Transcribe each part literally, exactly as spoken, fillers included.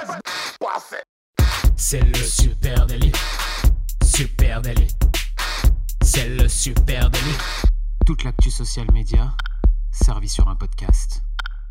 C'est le super délit. Super délit. C'est le super délit. Toute l'actu social média servie sur un podcast.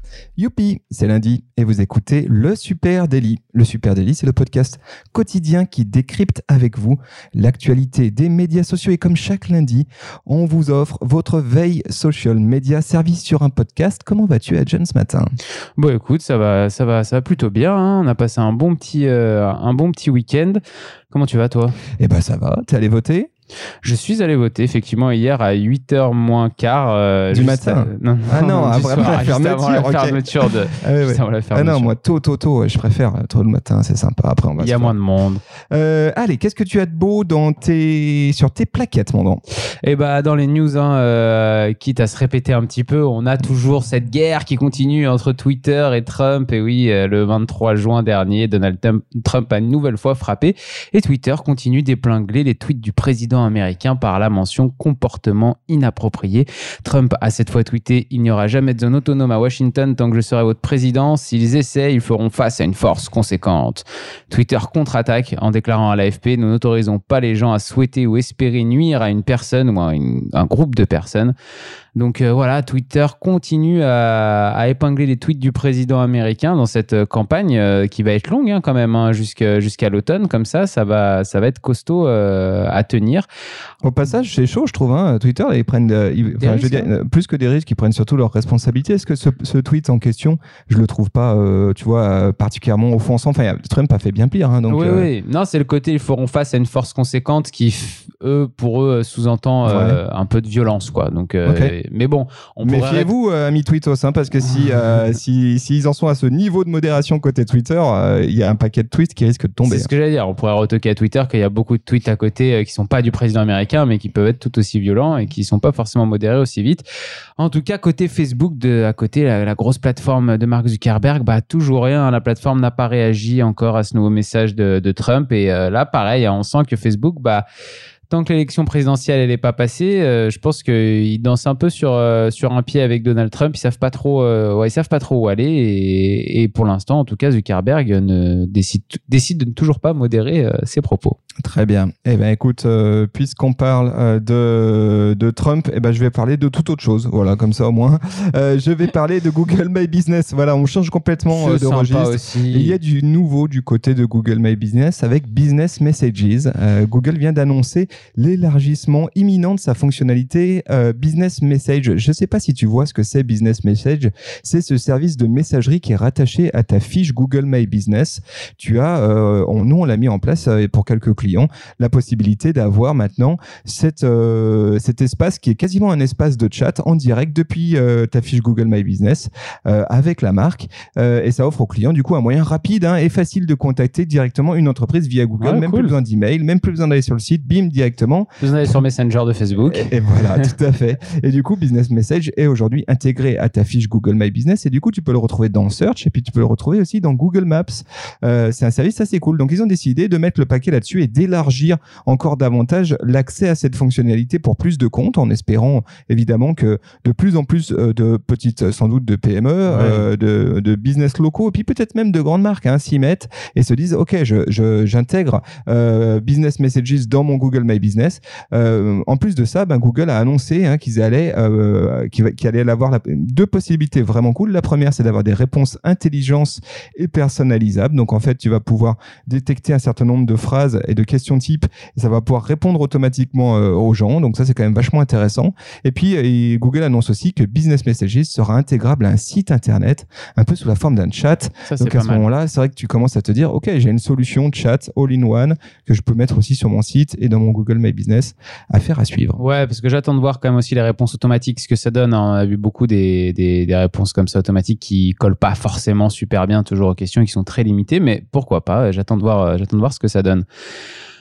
Youpi, c'est lundi et vous écoutez le Super Daily. Le Super Daily, c'est le podcast quotidien qui décrypte avec vous l'actualité des médias sociaux. Et comme chaque lundi, on vous offre votre veille social media service sur un podcast. Comment vas-tu, Adjan, ce matin ? Bon, écoute, ça va, ça va, ça va plutôt bien. Hein. On a passé un bon petit, euh, un bon petit week-end. Comment tu vas, toi ? Eh ben, ça va. T'es allé voter ? Je suis allé voter, effectivement, hier à huit heures moins quart. Euh, du matin à... non, Ah non, après soir, la fermeture. Juste avant la okay. fermeture de... Ah, ouais, ouais. Avant la fermeture. Ah non, moi, tôt, tôt, tôt, je préfère tôt le matin, c'est sympa. Après, on va Il y a moins de monde. Euh, allez, qu'est-ce que tu as de beau dans tes... sur tes plaquettes, mon don ? Eh bah, dans les news, hein, euh, quitte à se répéter un petit peu, on a toujours cette guerre qui continue entre Twitter et Trump. Et oui, euh, le vingt-trois juin dernier, Donald Trump a une nouvelle fois frappé. Et Twitter continue d'épingler les tweets du président américain par la mention comportement inapproprié. Trump a cette fois tweeté « Il n'y aura jamais de zone autonome à Washington tant que je serai votre président. S'ils essaient, ils feront face à une force conséquente. » Twitter contre-attaque en déclarant à l'A F P « Nous n'autorisons pas les gens à souhaiter ou espérer nuire à une personne ou à une, un groupe de personnes. » Donc euh, voilà, Twitter continue à, à épingler les tweets du président américain dans cette euh, campagne euh, qui va être longue hein, quand même, hein, jusqu'à, jusqu'à l'automne. Comme ça, ça va, ça va être costaud euh, à tenir. Au passage, c'est chaud, je trouve. Hein, Twitter, ils prennent, euh, ils, enfin, risques, je veux dire, hein. Plus que des risques, ils prennent surtout leurs responsabilités. Est-ce que ce, ce tweet en question, je le trouve pas, euh, tu vois, euh, particulièrement offensant. Enfin, Trump a fait bien pire. Hein, donc, oui, euh... oui. Non, c'est le côté ils feront face à une force conséquente qui, eux, pour eux, sous-entend euh, ouais. un peu de violence, quoi. Donc. Euh, okay. Mais bon, on méfiez-vous, pourrait... euh, amis Tweetos, hein, parce que si, euh, si, si ils en sont à ce niveau de modération côté Twitter, il euh, y a un paquet de tweets qui risquent de tomber. C'est ce que j'allais dire. On pourrait retoquer à Twitter qu'il y a beaucoup de tweets à côté euh, qui sont pas du président américain, mais qui peuvent être tout aussi violents et qui sont pas forcément modérés aussi vite. En tout cas, côté Facebook, de, à côté la, la grosse plateforme de Mark Zuckerberg, bah toujours rien. La plateforme n'a pas réagi encore à ce nouveau message de, de Trump. Et euh, là, pareil, on sent que Facebook, bah tant que l'élection présidentielle elle est pas passée, euh, je pense qu'ils dansent un peu sur euh, sur un pied avec Donald Trump. Ils savent pas trop, euh, ouais, ils savent pas trop où aller. Et, et pour l'instant, en tout cas, Zuckerberg ne décide décide de ne toujours pas modérer euh, ses propos. Très bien. Eh ben, écoute, euh, puisqu'on parle euh, de de Trump, eh ben, je vais parler de toute autre chose. Voilà, comme ça au moins. Euh, je vais parler de Google My Business. Voilà, on change complètement euh, de registre. Aussi. Il y a du nouveau du côté de Google My Business avec Business Messages. Euh, Google vient d'annoncer l'élargissement imminent de sa fonctionnalité euh, Business Message. Je ne sais pas si tu vois ce que c'est Business Message. C'est ce service de messagerie qui est rattaché à ta fiche Google My Business. Tu as, euh, on, nous on l'a mis en place euh, pour quelques clients, la possibilité d'avoir maintenant cette, euh, cet espace qui est quasiment un espace de chat en direct depuis euh, ta fiche Google My Business euh, avec la marque euh, et ça offre aux clients du coup un moyen rapide hein, et facile de contacter directement une entreprise via Google. Ouais, même cool. Plus besoin d'email, même plus besoin d'aller sur le site, bim, direct. Vous en avez sur Messenger de Facebook. Et, et voilà, tout à fait. Et du coup, Business Message est aujourd'hui intégré à ta fiche Google My Business et du coup, tu peux le retrouver dans Search et puis tu peux le retrouver aussi dans Google Maps. Euh, c'est un service assez cool. Donc, ils ont décidé de mettre le paquet là-dessus et d'élargir encore davantage l'accès à cette fonctionnalité pour plus de comptes en espérant évidemment que de plus en plus de petites, sans doute de P M E, ouais. euh, de, de business locaux et puis peut-être même de grandes marques hein, s'y mettent et se disent, OK, je, je, j'intègre euh, Business Messages dans mon Google My Business. Euh, en plus de ça, ben, Google a annoncé hein, qu'ils allaient, euh, qu'ils, qu'ils allaient avoir la, deux possibilités vraiment cool. La première, c'est d'avoir des réponses intelligentes et personnalisables. Donc, en fait, tu vas pouvoir détecter un certain nombre de phrases et de questions type et ça va pouvoir répondre automatiquement euh, aux gens. Donc, ça, c'est quand même vachement intéressant. Et puis, et Google annonce aussi que Business Messages sera intégrable à un site internet, un peu sous la forme d'un chat. Ça, donc, à ce mal. moment-là, c'est vrai que tu commences à te dire, OK, j'ai une solution chat all-in-one que je peux mettre aussi sur mon site et dans mon Google My Business, affaire à suivre. Ouais, parce que j'attends de voir quand même aussi les réponses automatiques, ce que ça donne. On a vu beaucoup des, des, des réponses comme ça automatiques qui collent pas forcément super bien toujours aux questions et qui sont très limitées, mais pourquoi pas. J'attends de voir, j'attends de voir ce que ça donne.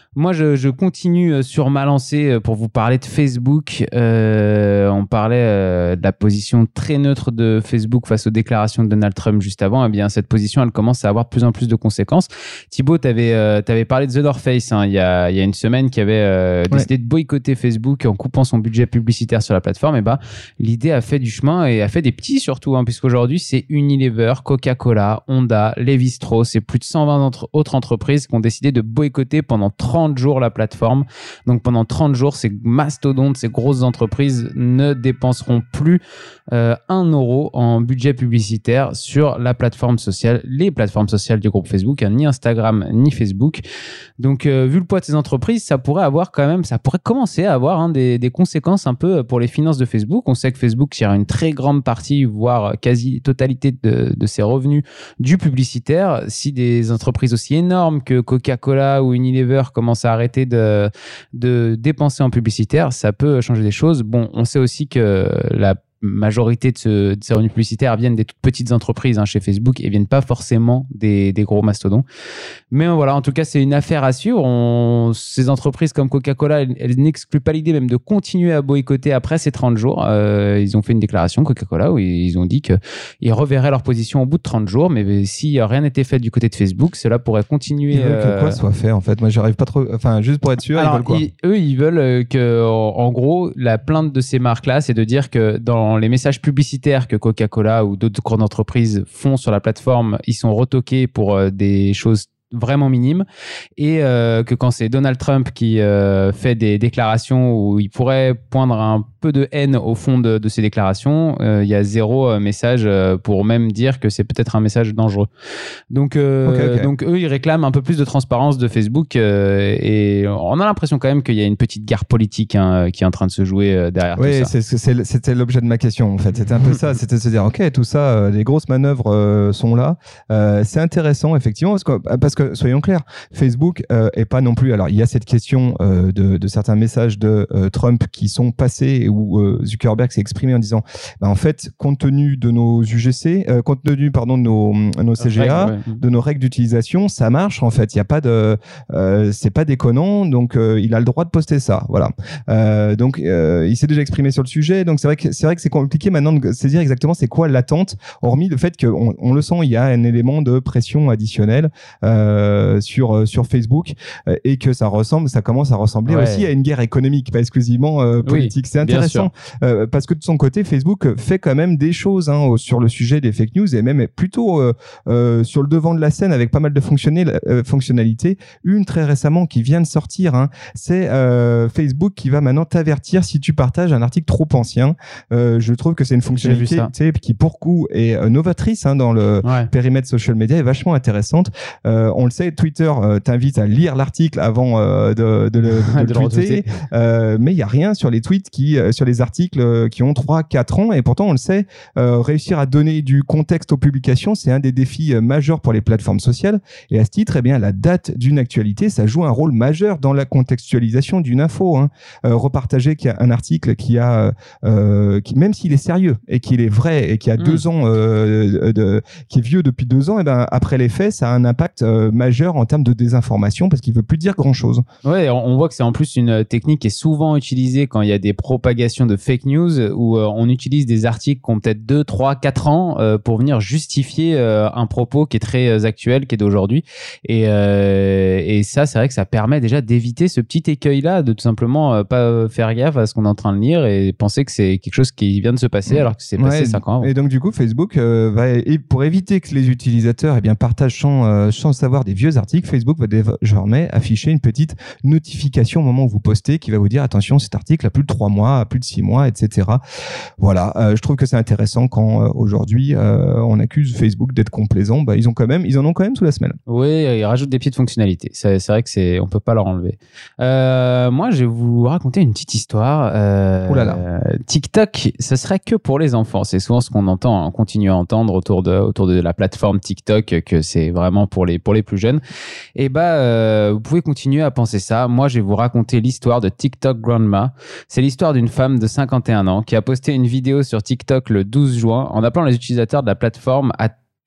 Moi, je, je continue sur ma lancée pour vous parler de Facebook. Euh, on parlait euh, de la position très neutre de Facebook face aux déclarations de Donald Trump juste avant. Eh bien, cette position, elle commence à avoir de plus en plus de conséquences. Thibaut, tu avais euh, parlé de The North Face hein, il, y a, il y a une semaine qui avait euh, ouais. décidé de boycotter Facebook en coupant son budget publicitaire sur la plateforme. Et bah, l'idée a fait du chemin et a fait des petits surtout, hein, puisqu'aujourd'hui, c'est Unilever, Coca-Cola, Honda, Lévi-Strauss et plus de cent vingt entre, autres entreprises qui ont décidé de boycotter pendant trente jours la plateforme. Donc pendant trente jours, ces mastodontes, ces grosses entreprises ne dépenseront plus euh, un euro en budget publicitaire sur la plateforme sociale, les plateformes sociales du groupe Facebook, hein, ni Instagram ni Facebook. Donc euh, vu le poids de ces entreprises, ça pourrait avoir quand même, ça pourrait commencer à avoir hein, des, des conséquences un peu pour les finances de Facebook. On sait que Facebook tire une très grande partie, voire quasi totalité de, de ses revenus du publicitaire. Si des entreprises aussi énormes que Coca-Cola ou Unilever commencent à arrêter de, de dépenser en publicitaire, ça peut changer des choses. Bon, on sait aussi que la majorité de, ce, de ces revenus publicitaires viennent des toutes petites entreprises hein, chez Facebook et viennent pas forcément des, des gros mastodons. Mais voilà, en tout cas, c'est une affaire à suivre. On, ces entreprises comme Coca-Cola, elles, elles n'excluent pas l'idée même de continuer à boycotter après ces trente jours. Euh, ils ont fait une déclaration, Coca-Cola, où ils ont dit qu'ils reverraient leur position au bout de trente jours. Mais si rien n'était fait du côté de Facebook, cela pourrait continuer. Ils veulent euh... que quoi soit fait, en fait. Moi, j'arrive pas trop. Enfin, juste pour être sûr, Alors, ils veulent quoi ils, eux, ils veulent que, en, en gros, la plainte de ces marques-là, c'est de dire que dans les messages publicitaires que Coca-Cola ou d'autres grandes entreprises font sur la plateforme, ils sont retoqués pour euh, des choses vraiment minimes et euh, que quand c'est Donald Trump qui euh, fait des déclarations où il pourrait poindre un peu de haine au fond de, de ces déclarations, euh, il y a zéro euh, message euh, pour même dire que c'est peut-être un message dangereux. Donc, euh, okay, okay. donc eux, ils réclament un peu plus de transparence de Facebook euh, et on a l'impression quand même qu'il y a une petite guerre politique hein, qui est en train de se jouer euh, derrière oui, tout ça. Oui, c'est, c'est, c'était l'objet de ma question en fait. C'était un peu ça, c'était de se dire ok, tout ça, euh, les grosses manœuvres euh, sont là. Euh, c'est intéressant effectivement parce que, parce que soyons clairs, Facebook euh, est pas non plus. Alors il y a cette question euh, de, de certains messages de euh, Trump qui sont passés où euh, Zuckerberg s'est exprimé en disant bah, en fait compte tenu de nos U G C, euh, compte tenu pardon de nos, nos C G A, règles, ouais. de nos règles d'utilisation, ça marche en fait. Il y a pas de, euh, c'est pas déconnant, donc euh, il a le droit de poster ça. Voilà. Euh, donc euh, il s'est déjà exprimé sur le sujet, donc c'est vrai que c'est vrai que c'est compliqué maintenant de saisir exactement c'est quoi l'attente, hormis le fait qu'on on le sent, il y a un élément de pression additionnelle euh, sur sur Facebook euh, et que ça ressemble, ça commence à ressembler ouais. aussi à une guerre économique, pas exclusivement euh, politique. Oui, c'est intéressant euh, parce que de son côté, Facebook fait quand même des choses hein, sur le sujet des fake news et même plutôt euh, euh, sur le devant de la scène avec pas mal de euh, fonctionnalités. Une très récemment qui vient de sortir, hein, c'est euh, Facebook qui va maintenant t'avertir si tu partages un article trop ancien. Euh, je trouve que c'est une fonctionnalité qui pour coup est euh, novatrice hein, dans le ouais. périmètre social media et vachement intéressante. Euh, on le sait, Twitter euh, t'invite à lire l'article avant euh, de, de, le, de, de le tweeter, euh, mais il n'y a rien sur les tweets qui euh, sur les articles qui ont trois quatre ans et pourtant on le sait, euh, réussir à donner du contexte aux publications, c'est un des défis euh, majeurs pour les plateformes sociales et à ce titre, eh bien, la date d'une actualité, ça joue un rôle majeur dans la contextualisation d'une info. Hein. Euh, repartager un article qui a, euh, qui, même s'il est sérieux et qu'il est vrai et qui a mmh. deux ans, euh, de, qui est vieux depuis deux ans, eh ben, après les faits, ça a un impact euh, majeur en termes de désinformation parce qu'il veut plus dire grand-chose. Ouais, on voit que c'est en plus une technique qui est souvent utilisée quand il y a des propagations de fake news où euh, on utilise des articles qui ont peut-être deux, trois, quatre ans euh, pour venir justifier euh, un propos qui est très euh, actuel, qui est d'aujourd'hui. Et, euh, et ça, c'est vrai que ça permet déjà d'éviter ce petit écueil-là, de tout simplement euh, pas faire gaffe à ce qu'on est en train de lire et penser que c'est quelque chose qui vient de se passer mmh. alors que c'est passé ouais, cinq ans avant. Et donc du coup, Facebook, euh, va, et pour éviter que les utilisateurs eh bien, partagent sans, euh, sans savoir des vieux articles, Facebook va désormais afficher une petite notification au moment où vous postez qui va vous dire attention, cet article a plus de trois mois, a plus de six mois, et cetera. Voilà, euh, je trouve que c'est intéressant quand euh, aujourd'hui euh, on accuse Facebook d'être complaisant. Bah, ils ont quand même, ils en ont quand même sous la semelle. Oui, ils rajoutent des petites fonctionnalités. C'est, c'est vrai que c'est, on peut pas leur enlever. Euh, moi, je vais vous raconter une petite histoire. Euh, Ouh là là. TikTok, ce serait que pour les enfants. C'est souvent ce qu'on entend, on continue à entendre autour de autour de la plateforme TikTok que c'est vraiment pour les pour les plus jeunes. Et bah, euh, vous pouvez continuer à penser ça. Moi, je vais vous raconter l'histoire de TikTok Grandma. C'est l'histoire d'une femme de cinquante et un ans qui a posté une vidéo sur TikTok le douze juin en appelant les utilisateurs de la plateforme à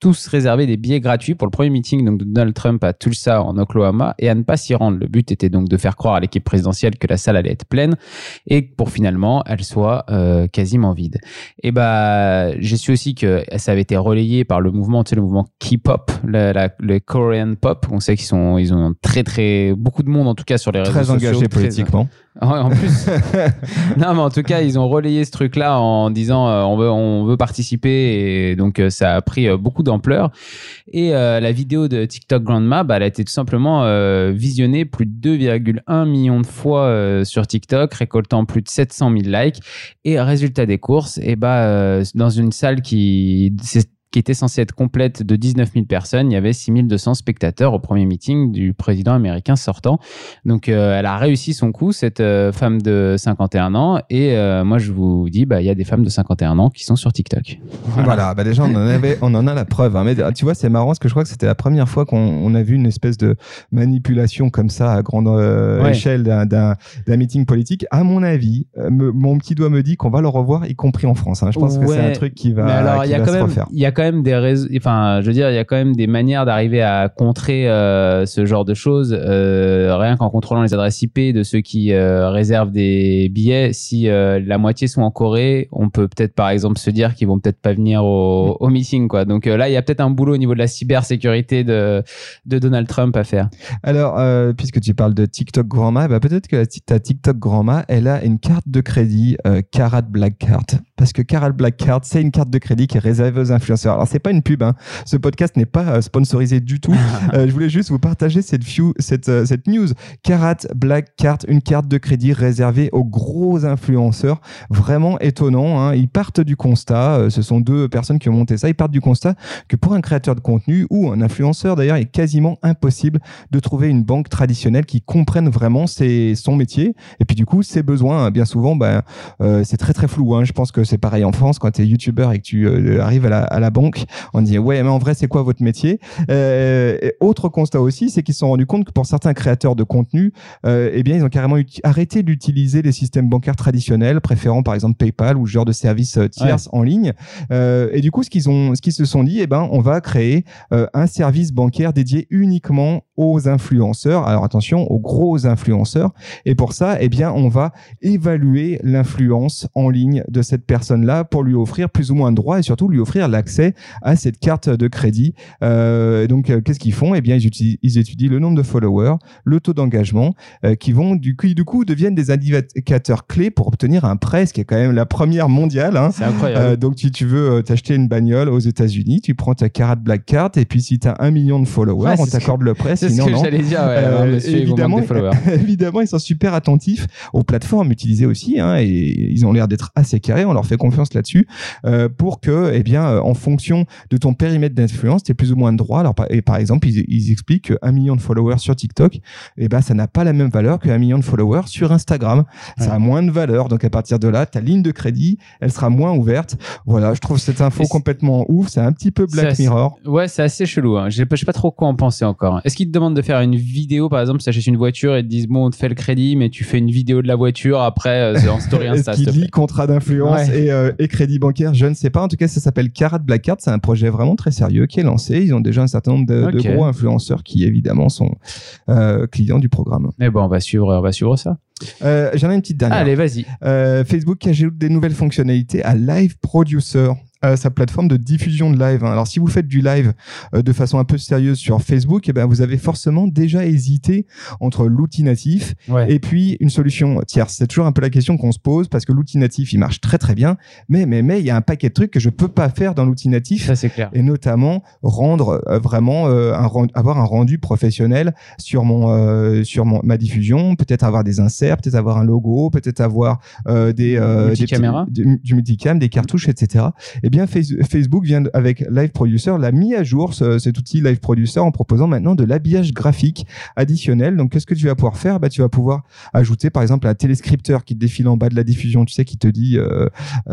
tous réservé des billets gratuits pour le premier meeting donc, de Donald Trump à Tulsa en Oklahoma et à ne pas s'y rendre. Le but était donc de faire croire à l'équipe présidentielle que la salle allait être pleine et pour finalement elle soit euh, quasiment vide. Et bah j'ai su aussi que ça avait été relayé par le mouvement, tu sais, le mouvement K-pop, le, la, le Korean pop. On sait qu'ils sont, ils ont très très beaucoup de monde en tout cas sur les réseaux très sociaux. Engagé très engagés politiquement. En plus, non, mais en tout cas, ils ont relayé ce truc-là en disant euh, on veut, on veut participer et donc euh, ça a pris euh, beaucoup d'ampleur. Et euh, la vidéo de TikTok Grandma, bah, elle a été tout simplement euh, visionnée plus de deux virgule un millions de fois euh, sur TikTok, récoltant plus de sept cent mille likes. Et résultat des courses, et bah euh, dans une salle qui c'est qui était censée être complète de dix-neuf mille personnes, il y avait six mille deux cents spectateurs au premier meeting du président américain sortant. Donc, euh, elle a réussi son coup, cette euh, femme de cinquante et un ans. Et euh, moi, je vous dis, bah, il y a des femmes de cinquante et un ans qui sont sur TikTok. Voilà, voilà bah déjà, on en, avait, on en a la preuve. Hein. Mais tu vois, c'est marrant parce que je crois que c'était la première fois qu'on on a vu une espèce de manipulation comme ça à grande euh, ouais. échelle d'un, d'un, d'un meeting politique. À mon avis, euh, me, mon petit doigt me dit qu'on va le revoir, y compris en France. Hein. Je pense ouais. que c'est un truc qui va, mais alors, qui y a va quand se même, refaire. Il y a quand même des raisons, enfin, je veux dire, il y a quand même des manières d'arriver à contrer euh, ce genre de choses, euh, rien qu'en contrôlant les adresses I P de ceux qui euh, réservent des billets. Si euh, la moitié sont en Corée, on peut peut-être par exemple se dire qu'ils vont peut-être pas venir au, au meeting, quoi. Donc euh, là, il y a peut-être un boulot au niveau de la cybersécurité de, de Donald Trump à faire. Alors, euh, puisque tu parles de TikTok Grandma, bah peut-être que ta TikTok Grandma, elle a une carte de crédit euh, Karat Black Card. Parce que Karat Black Card, c'est une carte de crédit qui est réservée aux influenceurs. Alors, c'est pas une pub, hein. Ce podcast n'est pas euh, sponsorisé du tout. euh, je voulais juste vous partager cette, view, cette, euh, cette news. Karat Black Card, une carte de crédit réservée aux gros influenceurs. Vraiment étonnant, hein. Ils partent du constat, euh, ce sont deux personnes qui ont monté ça, ils partent du constat que pour un créateur de contenu ou un influenceur d'ailleurs, il est quasiment impossible de trouver une banque traditionnelle qui comprenne vraiment ses, son métier et puis du coup ses besoins. Bien souvent, ben, euh, c'est très très flou, hein. Je pense que c'est pareil en France quand tu es youtubeur et que tu euh, arrives à la, à la banque, on dit ouais mais en vrai c'est quoi votre métier. Euh, et autre constat aussi, c'est qu'ils se sont rendus compte que pour certains créateurs de contenu, euh, eh bien ils ont carrément uti- arrêté d'utiliser les systèmes bancaires traditionnels, préférant par exemple PayPal ou ce genre de services euh, tierces ouais. en ligne. Euh, et du coup ce qu'ils ont, ce qu'ils se sont dit, eh ben on va créer euh, un service bancaire dédié uniquement aux influenceurs. Alors attention, aux gros influenceurs. Et pour ça, eh bien on va évaluer l'influence en ligne de cette personne-là pour lui offrir plus ou moins de droits et surtout lui offrir l'accès à cette carte de crédit. Euh, donc, euh, qu'est-ce qu'ils font ? Eh bien, ils étudient, ils étudient le nombre de followers, le taux d'engagement, euh, qui vont du coup, du coup deviennent des indicateurs clés pour obtenir un prêt, ce qui est quand même la première mondiale. Hein. C'est incroyable. Euh, donc, si tu veux t'acheter une bagnole aux États-Unis, tu prends ta Karat Black Card et puis si tu as un million de followers, ouais, on t'accorde que, le prêt. C'est sinon, ce que non. j'allais dire. Ouais, euh, alors, monsieur, évidemment, des followers. évidemment, ils sont super attentifs aux plateformes utilisées aussi, hein, et ils ont l'air d'être assez carrés. On leur fait confiance là-dessus euh, pour que, eh bien, euh, en fonction de ton périmètre d'influence, tu aies plus ou moins de droits. Alors, par, et par exemple, ils, ils expliquent qu'un million de followers sur TikTok, eh ben, ça n'a pas la même valeur qu'un million de followers sur Instagram. Ouais. Ça a moins de valeur. Donc, à partir de là, ta ligne de crédit, elle sera moins ouverte. Voilà, je trouve cette info complètement ouf. C'est un petit peu Black assez, Mirror. Ouais, c'est assez chelou. Hein. Je ne sais pas trop quoi en penser encore. Est-ce qu'ils te demandent de faire une vidéo, par exemple, si tu achètes une voiture et te disent, bon, on te fait le crédit, mais tu fais une vidéo de la voiture après euh, en story Insta. Est-ce qu'il lit contrat d'influence ouais. et, euh, et crédit bancaire? Je ne sais pas. En tout cas, ça s'appelle Karat Black Card. C'est un projet vraiment très sérieux qui est lancé. Ils ont déjà un certain nombre de, okay. de gros influenceurs qui, évidemment, sont euh, clients du programme. Mais bon, on va suivre, on va suivre ça. Euh, j'en ai une petite dernière. Allez, vas-y. Euh, Facebook qui ajoute des nouvelles fonctionnalités à Live Producer. Euh, sa plateforme de diffusion de live. Hein. Alors, si vous faites du live euh, de façon un peu sérieuse sur Facebook, eh ben, vous avez forcément déjà hésité entre l'outil natif ouais. et puis une solution tierce. C'est toujours un peu la question qu'on se pose parce que l'outil natif, il marche très très bien, mais mais mais il y a un paquet de trucs que je peux pas faire dans l'outil natif. Ça, c'est clair. Et notamment rendre euh, vraiment euh, un, avoir un rendu professionnel sur mon euh, sur mon ma diffusion, peut-être avoir des inserts, peut-être avoir un logo, peut-être avoir euh, des euh, multicaméra, des petits, du, du multicam, des cartouches, et cetera. Et bien, Facebook vient avec Live Producer, l'a mis à jour ce, cet outil Live Producer en proposant maintenant de l'habillage graphique additionnel. Donc, qu'est-ce que tu vas pouvoir faire ? Bah, tu vas pouvoir ajouter, par exemple, un téléscripteur qui te défile en bas de la diffusion, tu sais, qui te dit euh,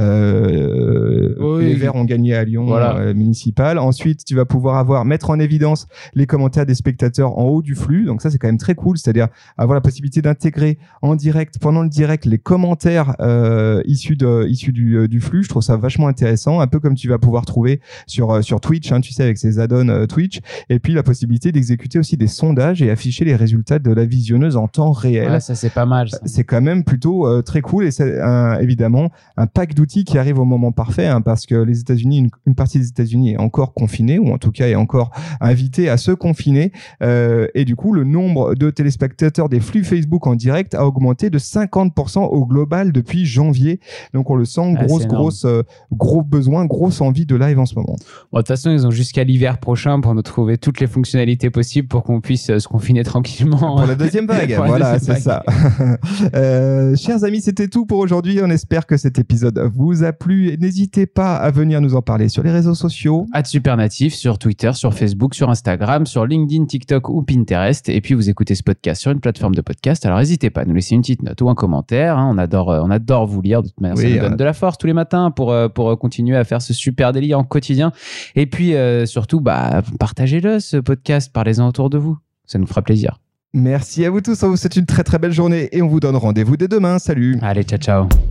euh, oui, les Verts ont gagné à Lyon voilà. euh, municipal. Ensuite, tu vas pouvoir avoir mettre en évidence les commentaires des spectateurs en haut du flux. Donc, ça, c'est quand même très cool. C'est-à-dire avoir la possibilité d'intégrer en direct, pendant le direct, les commentaires euh, issus, de, issus du, du flux. Je trouve ça vachement intéressant. Un peu comme tu vas pouvoir trouver sur, euh, sur Twitch, hein, tu sais, avec ces add-ons euh, Twitch. Et puis, la possibilité d'exécuter aussi des sondages et afficher les résultats de la visionneuse en temps réel. Ouais, ça, c'est pas mal. Ça. C'est quand même plutôt euh, très cool et c'est un, évidemment un pack d'outils qui arrive au moment parfait, hein, parce que les États-Unis, une, une partie des États-Unis est encore confinée, ou en tout cas est encore invitée à se confiner. Euh, et du coup, le nombre de téléspectateurs des flux Facebook en direct a augmenté de cinquante pour cent au global depuis janvier. Donc, on le sent, ah, grosse, grosse, euh, gros besoin, grosse envie de live en ce moment. Bon, de toute façon, ils ont jusqu'à l'hiver prochain pour nous trouver toutes les fonctionnalités possibles pour qu'on puisse euh, se confiner tranquillement. Pour la deuxième vague. Voilà, c'est ça. euh, chers amis, c'était tout pour aujourd'hui. On espère que cet épisode vous a plu. N'hésitez pas à venir nous en parler sur les réseaux sociaux. At Supernatif, sur Twitter, sur Facebook, sur Instagram, sur LinkedIn, TikTok ou Pinterest. Et puis, vous écoutez ce podcast sur une plateforme de podcast. Alors, n'hésitez pas à nous laisser une petite note ou un commentaire. Hein. On adore, on adore vous lire. De toute manière, oui, ça nous donne euh... de la force tous les matins pour, pour continuer à faire ce super délit en quotidien. Et puis, euh, surtout, bah, partagez-le, ce podcast. Parlez-en autour de vous. Ça nous fera plaisir. Merci à vous tous. On vous souhaite une très très belle journée et on vous donne rendez-vous dès demain. Salut. Allez, ciao, ciao.